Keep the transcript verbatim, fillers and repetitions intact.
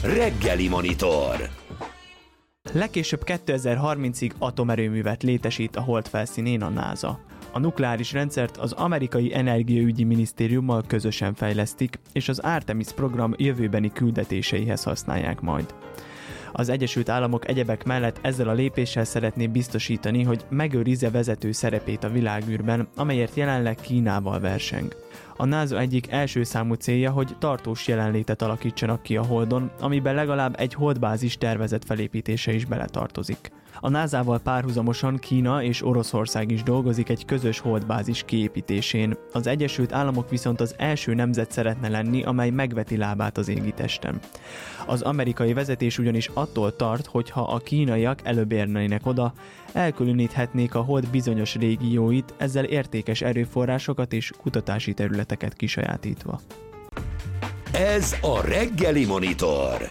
Reggeli Monitor. Legkésőbb kétezer-harmincig atomerőművet létesít a hold felszínén a NASA. A nukleáris rendszert az amerikai energiaügyi minisztériummal közösen fejlesztik, és az Artemis program jövőbeni küldetéseihez használják majd. Az Egyesült Államok egyebek mellett ezzel a lépéssel szeretné biztosítani, hogy megőrizze vezető szerepét a világűrben, amelyért jelenleg Kínával verseng. A NASA egyik első számú célja, hogy tartós jelenlétet alakítsanak ki a Holdon, amiben legalább egy holdbázis tervezett felépítése is beletartozik. A názával párhuzamosan Kína és Oroszország is dolgozik egy közös holdbázis kiépítésén. Az Egyesült Államok viszont az első nemzet szeretne lenni, amely megveti lábát az égitesten. Az amerikai vezetés ugyanis attól tart, hogy ha a kínaiak előbb érnének oda, elkülöníthetnék a hold bizonyos régióit, ezzel értékes erőforrásokat és kutatási területeket kisajátítva. Ez a Reggeli Monitor.